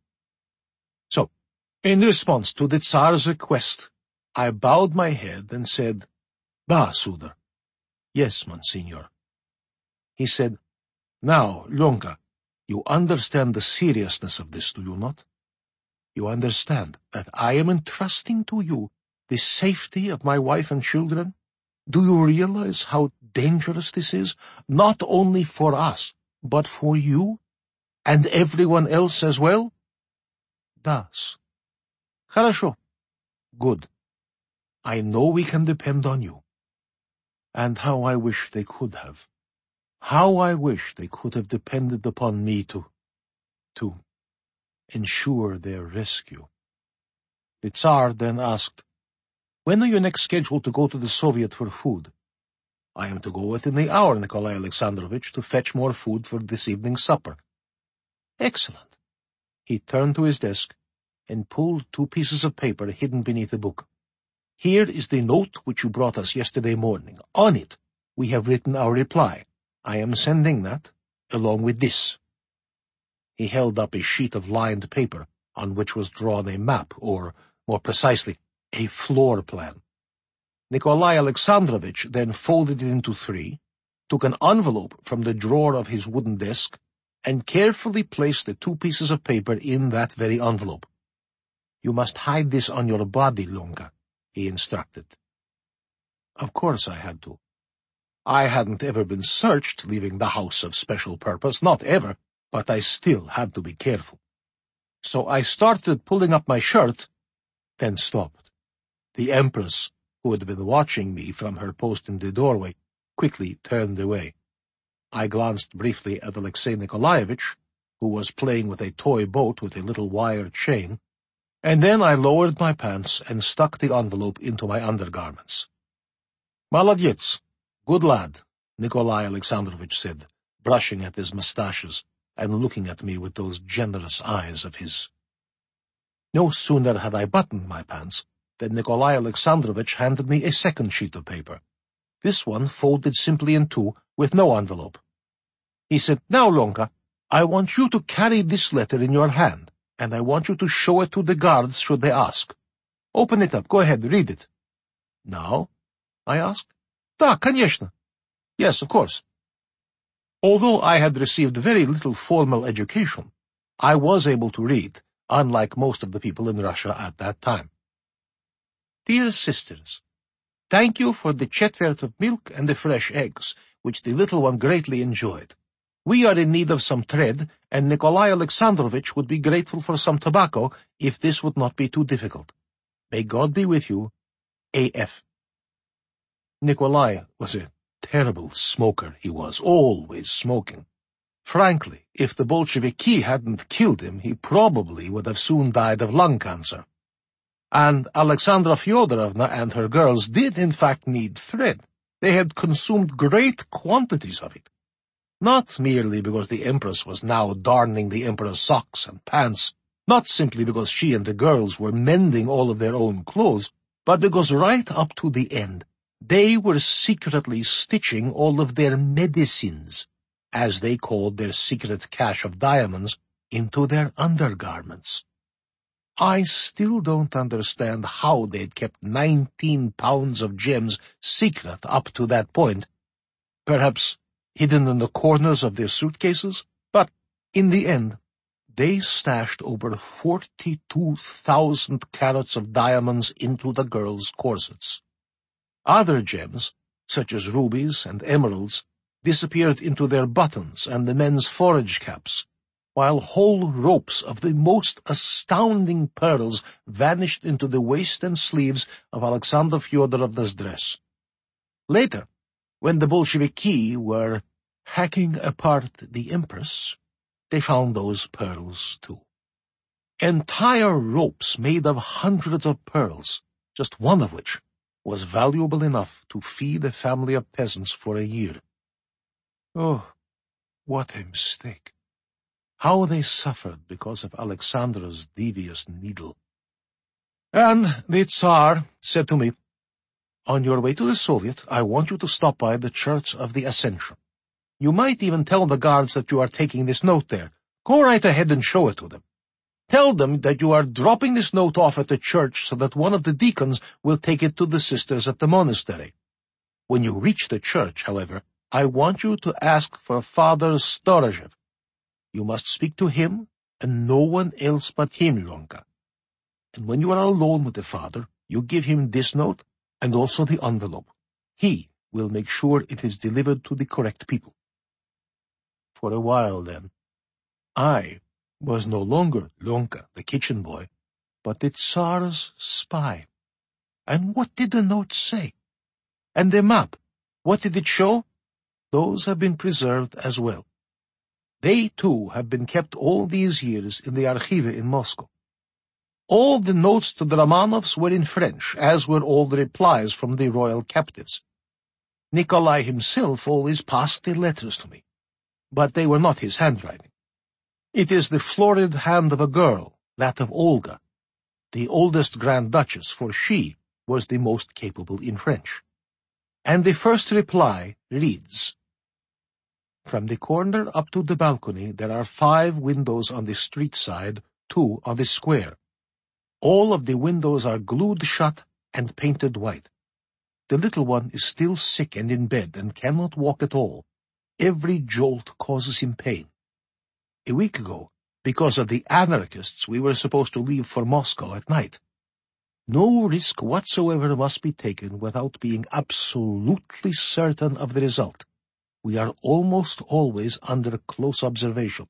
So, in response to the Tsar's request, I bowed my head and said, "Ba, Sudar." "Yes, Monsignor." He said, "Now, Lyonka, you understand the seriousness of this, do you not? You understand that I am entrusting to you the safety of my wife and children? Do you realize how dangerous this is, not only for us, but for you, and everyone else as well?" "Das." "Хорошо. Good. I know we can depend on you." And how I wish they could have. How I wish they could have depended upon me to, to ensure their rescue. The Tsar then asked, "When are you next scheduled to go to the Soviet for food?" "I am to go within the hour, Nikolai Alexandrovich, to fetch more food for this evening's supper." "Excellent." He turned to his desk and pulled two pieces of paper hidden beneath a book. "Here is the note which you brought us yesterday morning. On it, we have written our reply. I am sending that, along with this." He held up a sheet of lined paper on which was drawn a map, or, more precisely, a floor plan. Nikolai Alexandrovich then folded it into three, took an envelope from the drawer of his wooden desk, and carefully placed the two pieces of paper in that very envelope. "You must hide this on your body, Lyonka," he instructed. Of course I had to. I hadn't ever been searched leaving the house of special purpose, not ever, but I still had to be careful. So I started pulling up my shirt, then stopped. The Empress, who had been watching me from her post in the doorway, quickly turned away. I glanced briefly at Alexei Nikolaevich, who was playing with a toy boat with a little wire chain, and then I lowered my pants and stuck the envelope into my undergarments. "Молодец, good lad," Nikolai Alexandrovich said, brushing at his moustaches and looking at me with those generous eyes of his. No sooner had I buttoned my pants than Nikolai Alexandrovich handed me a second sheet of paper. This one folded simply in two, with no envelope. He said, "Now, Lyonka, I want you to carry this letter in your hand, and I want you to show it to the guards should they ask. Open it up, go ahead, read it." "Now?" I asked. "Da, конечно." Yes, of course. Although I had received very little formal education, I was able to read, unlike most of the people in Russia at that time. "Dear sisters, Thank you for the chetwert of milk and the fresh eggs, which the little one greatly enjoyed. We are in need of some thread, and Nikolai Alexandrovich would be grateful for some tobacco if this would not be too difficult. May God be with you. A F Nikolai was a terrible smoker, he was, always smoking. Frankly, if the Bolsheviki hadn't killed him, he probably would have soon died of lung cancer. And Alexandra Fyodorovna and her girls did in fact need thread. They had consumed great quantities of it. Not merely because the Empress was now darning the Emperor's socks and pants, not simply because she and the girls were mending all of their own clothes, but because right up to the end, they were secretly stitching all of their medicines, as they called their secret cache of diamonds, into their undergarments. I still don't understand how they'd kept nineteen pounds of gems secret up to that point. Perhaps hidden in the corners of their suitcases? But in the end, they stashed over forty-two thousand carats of diamonds into the girls' corsets. Other gems, such as rubies and emeralds, disappeared into their buttons and the men's forage caps, while whole ropes of the most astounding pearls vanished into the waist and sleeves of Alexandra Fyodorovna's dress. Later, when the Bolsheviki were hacking apart the Empress, they found those pearls too. Entire ropes made of hundreds of pearls, just one of which was valuable enough to feed a family of peasants for a year. Oh, what a mistake. How they suffered because of Alexandra's devious needle. And the Tsar said to me, "On your way to the Soviet, I want you to stop by the Church of the Ascension. You might even tell the guards that you are taking this note there. Go right ahead and show it to them. Tell them that you are dropping this note off at the church so that one of the deacons will take it to the sisters at the monastery. When you reach the church, however, I want you to ask for Father Storozhev. You must speak to him and no one else but him, Lonka. And when you are alone with the father, you give him this note and also the envelope. He will make sure it is delivered to the correct people." For a while, then, I was no longer Lonka, the kitchen boy, but the Tsar's spy. And what did the note say? And the map, what did it show? Those have been preserved as well. They, too, have been kept all these years in the Archive in Moscow. All the notes to the Romanovs were in French, as were all the replies from the royal captives. Nikolai himself always passed the letters to me, but they were not his handwriting. It is the florid hand of a girl, that of Olga, the oldest Grand Duchess, for she was the most capable in French. And the first reply reads, "From the corner up to the balcony there are five windows on the street side, two on the square. All of the windows are glued shut and painted white. The little one is still sick and in bed and cannot walk at all. Every jolt causes him pain. A week ago, because of the anarchists, we were supposed to leave for Moscow at night. No risk whatsoever must be taken without being absolutely certain of the result. We are almost always under close observation."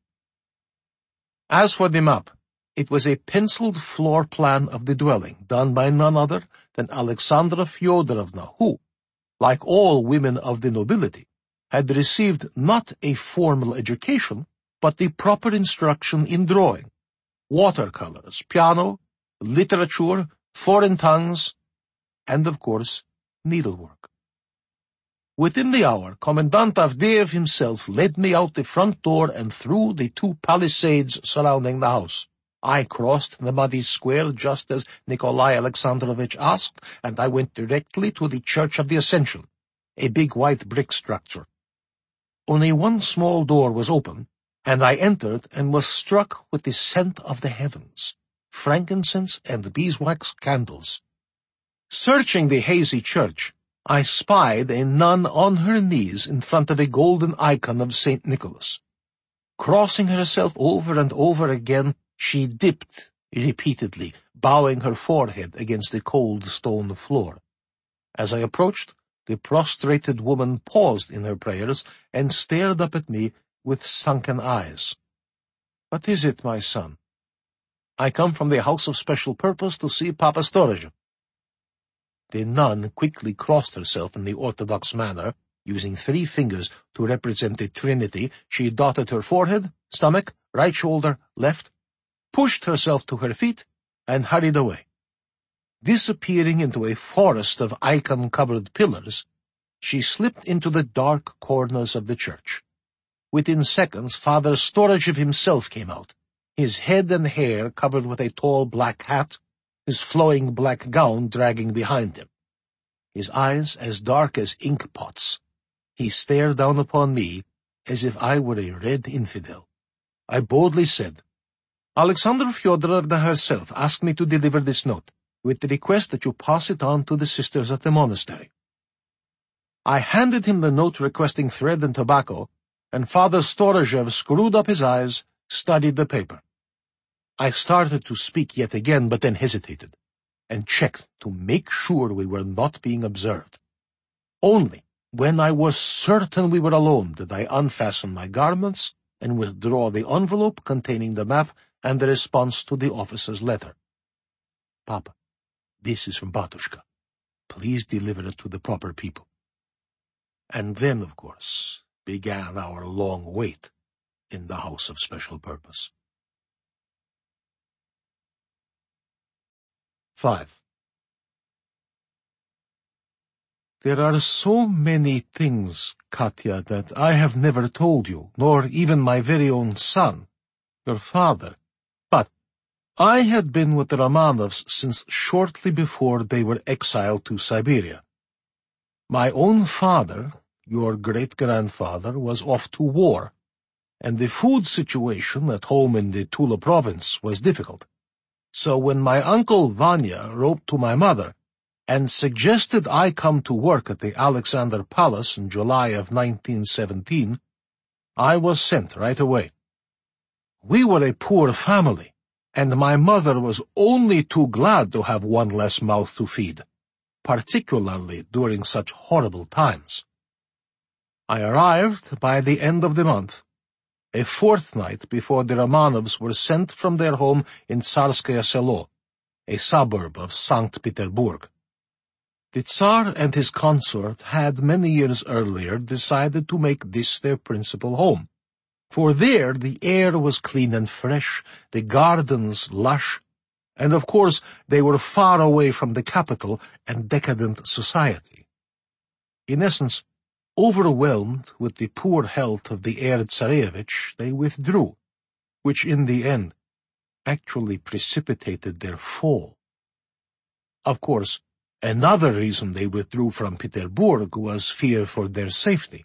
As for the map, it was a penciled floor plan of the dwelling, done by none other than Alexandra Fyodorovna, who, like all women of the nobility, had received not a formal education, but the proper instruction in drawing, watercolors, piano, literature, foreign tongues, and, of course, needlework. Within the hour, Commandant Avdeyev himself led me out the front door and through the two palisades surrounding the house. I crossed the muddy square just as Nikolai Alexandrovich asked, and I went directly to the Church of the Ascension, a big white brick structure. Only one small door was open, and I entered and was struck with the scent of the heavens, frankincense and beeswax candles. Searching the hazy church, I spied a nun on her knees in front of a golden icon of Saint Nicholas. Crossing herself over and over again, she dipped repeatedly, bowing her forehead against the cold stone floor. As I approached, the prostrated woman paused in her prayers and stared up at me with sunken eyes. "What is it, my son?" "I come from the House of Special Purpose to see Papa Storage." The nun quickly crossed herself in the Orthodox manner, using three fingers to represent the Trinity. She dotted her forehead, stomach, right shoulder, left, pushed herself to her feet, and hurried away. Disappearing into a forest of icon-covered pillars, she slipped into the dark corners of the church. Within seconds, Father Storozhev himself came out, his head and hair covered with a tall black hat, his flowing black gown dragging behind him. His eyes as dark as ink pots. He stared down upon me as if I were a red infidel. I boldly said, "Alexandra Fyodorovna herself asked me to deliver this note, with the request that you pass it on to the sisters at the monastery." I handed him the note requesting thread and tobacco, and Father Storozhev screwed up his eyes, studied the paper. I started to speak yet again, but then hesitated, and checked to make sure we were not being observed. Only when I was certain we were alone did I unfasten my garments and withdraw the envelope containing the map and the response to the officer's letter. "Papa, this is from Batushka. Please deliver it to the proper people." And then, of course, began our long wait in the House of Special Purpose. Five. There are so many things, Katya, that I have never told you, nor even my very own son, your father. But I had been with the Romanovs since shortly before they were exiled to Siberia. My own father, your great-grandfather, was off to war, and the food situation at home in the Tula province was difficult. So when my uncle Vanya wrote to my mother and suggested I come to work at the Alexander Palace in July of nineteen seventeen, I was sent right away. We were a poor family, and my mother was only too glad to have one less mouth to feed, particularly during such horrible times. I arrived by the end of the month, a fortnight before the Romanovs were sent from their home in Tsarskaya Selo, a suburb of Saint Petersburg. The Tsar and his consort had many years earlier decided to make this their principal home, for there the air was clean and fresh, the gardens lush, and of course they were far away from the capital and decadent society. In essence, overwhelmed with the poor health of the heir Tsarevich, they withdrew, which in the end actually precipitated their fall. Of course, another reason they withdrew from Petersburg was fear for their safety.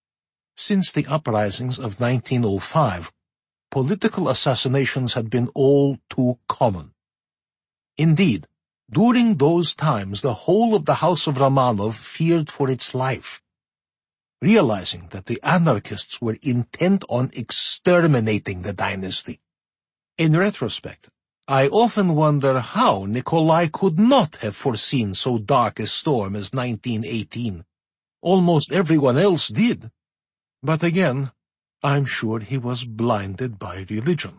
Since the uprisings of nineteen oh five, political assassinations had been all too common. Indeed, during those times the whole of the House of Romanov feared for its life, realizing that the anarchists were intent on exterminating the dynasty. In retrospect, I often wonder how Nikolai could not have foreseen so dark a storm as nineteen eighteen. Almost everyone else did. But again, I'm sure he was blinded by religion.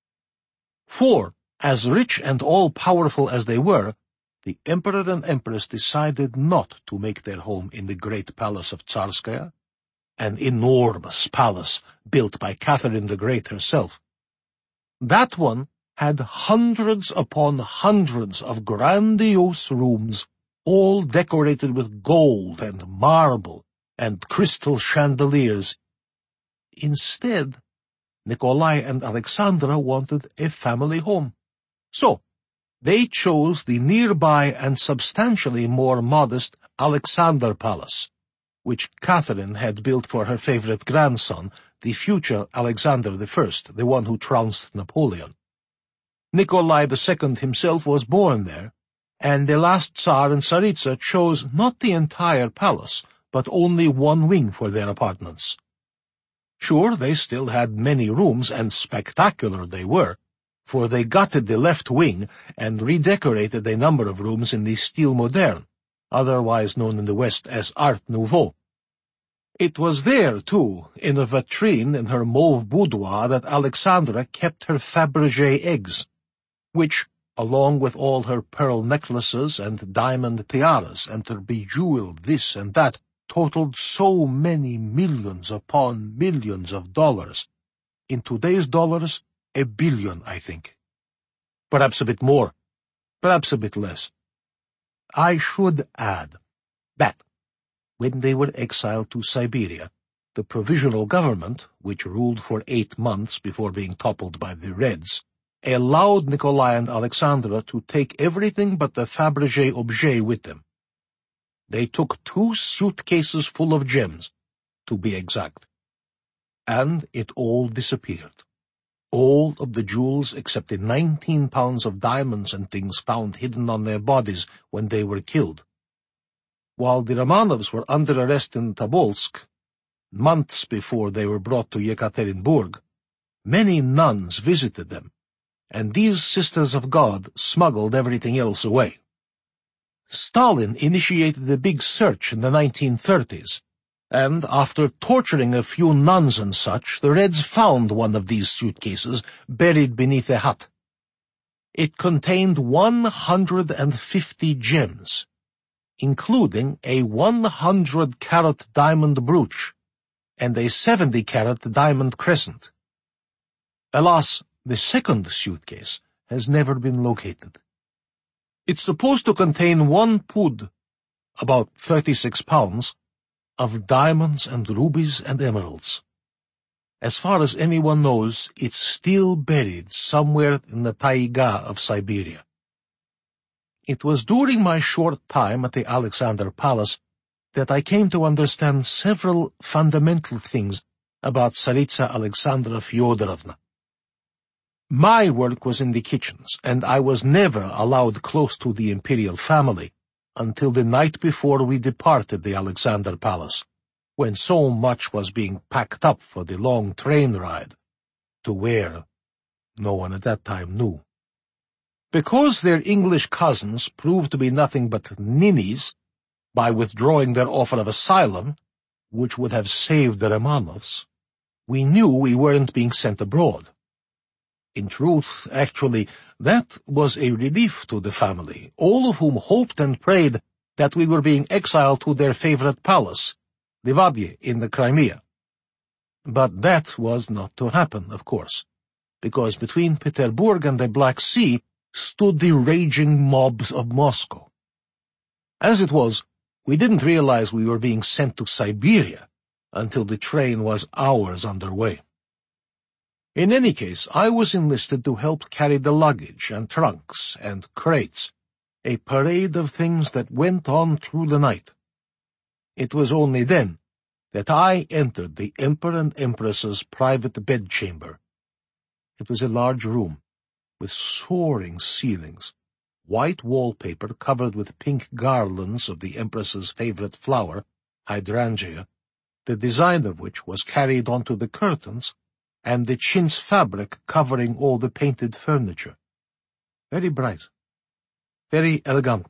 For, as rich and all-powerful as they were, the Emperor and Empress decided not to make their home in the great palace of Tsarskaya, an enormous palace built by Catherine the Great herself. That one had hundreds upon hundreds of grandiose rooms, all decorated with gold and marble and crystal chandeliers. Instead, Nikolai and Alexandra wanted a family home. So, they chose the nearby and substantially more modest Alexander Palace, which Catherine had built for her favorite grandson, the future Alexander the First, the one who trounced Napoleon. Nikolai the Second himself was born there, and the last Tsar and Tsaritsa chose not the entire palace, but only one wing for their apartments. Sure, they still had many rooms, and spectacular they were, for they gutted the left wing and redecorated a number of rooms in the style moderne, otherwise known in the West as Art Nouveau. It was there, too, in a vitrine in her mauve boudoir, that Alexandra kept her Fabergé eggs, which, along with all her pearl necklaces and diamond tiaras and her bejeweled this and that, totaled so many millions upon millions of dollars. In today's dollars, a billion, I think. Perhaps a bit more, perhaps a bit less. I should add that, when they were exiled to Siberia, the provisional government, which ruled for eight months before being toppled by the Reds, allowed Nikolai and Alexandra to take everything but the Fabergé objet with them. They took two suitcases full of gems, to be exact. And it all disappeared. All of the jewels except the nineteen pounds of diamonds and things found hidden on their bodies when they were killed. While the Romanovs were under arrest in Tobolsk, months before they were brought to Yekaterinburg, many nuns visited them, and these sisters of God smuggled everything else away. Stalin initiated a big search in the nineteen thirties, and after torturing a few nuns and such, the Reds found one of these suitcases buried beneath a hut. It contained one hundred fifty gems, including a one hundred carat diamond brooch and a seventy carat diamond crescent. Alas, the second suitcase has never been located. It's supposed to contain one pud, about thirty-six pounds, of diamonds and rubies and emeralds. As far as anyone knows, it's still buried somewhere in the taiga of Siberia. It was during my short time at the Alexander Palace that I came to understand several fundamental things about Tsaritsa Alexandra Fyodorovna. My work was in the kitchens, and I was never allowed close to the imperial family until the night before we departed the Alexander Palace, when so much was being packed up for the long train ride, to where no one at that time knew. Because their English cousins proved to be nothing but ninnies, by withdrawing their offer of asylum, which would have saved the Romanovs, we knew we weren't being sent abroad. In truth, actually, that was a relief to the family, all of whom hoped and prayed that we were being exiled to their favorite palace, Livadye in the Crimea. But that was not to happen, of course, because between Petersburg and the Black Sea stood the raging mobs of Moscow. As it was, we didn't realize we were being sent to Siberia until the train was hours underway. In any case, I was enlisted to help carry the luggage and trunks and crates, a parade of things that went on through the night. It was only then that I entered the Emperor and Empress's private bedchamber. It was a large room, with soaring ceilings, white wallpaper covered with pink garlands of the Empress's favorite flower, hydrangea, the design of which was carried onto the curtains, and the chintz fabric covering all the painted furniture. Very bright. Very elegant.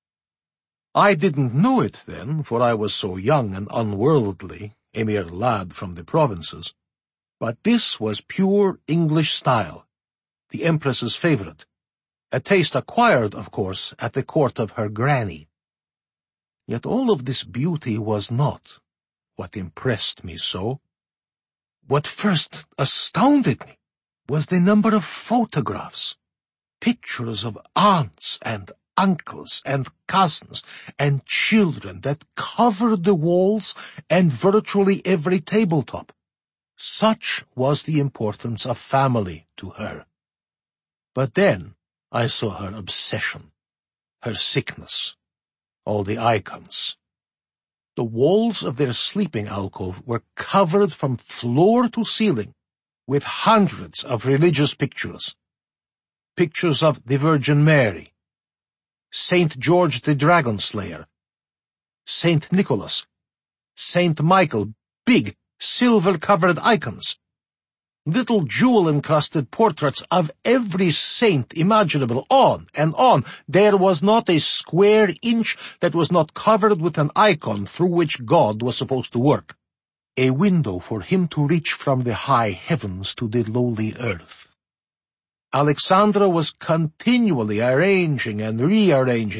I didn't know it then, for I was so young and unworldly, a mere lad from the provinces. But this was pure English style, the Empress's favorite, a taste acquired, of course, at the court of her granny. Yet all of this beauty was not what impressed me so. What first astounded me was the number of photographs, pictures of aunts and uncles and cousins and children that covered the walls and virtually every tabletop. Such was the importance of family to her. But then I saw her obsession, her sickness, all the icons. The walls of their sleeping alcove were covered from floor to ceiling with hundreds of religious pictures. Pictures of the Virgin Mary, Saint George the Dragon Slayer, Saint Nicholas, Saint Michael, big, silver-covered icons. little jewel-encrusted portraits of every saint imaginable, on and on. There was not a square inch that was not covered with an icon through which God was supposed to work. A window for him to reach from the high heavens to the lowly earth. Alexandra was continually arranging and rearranging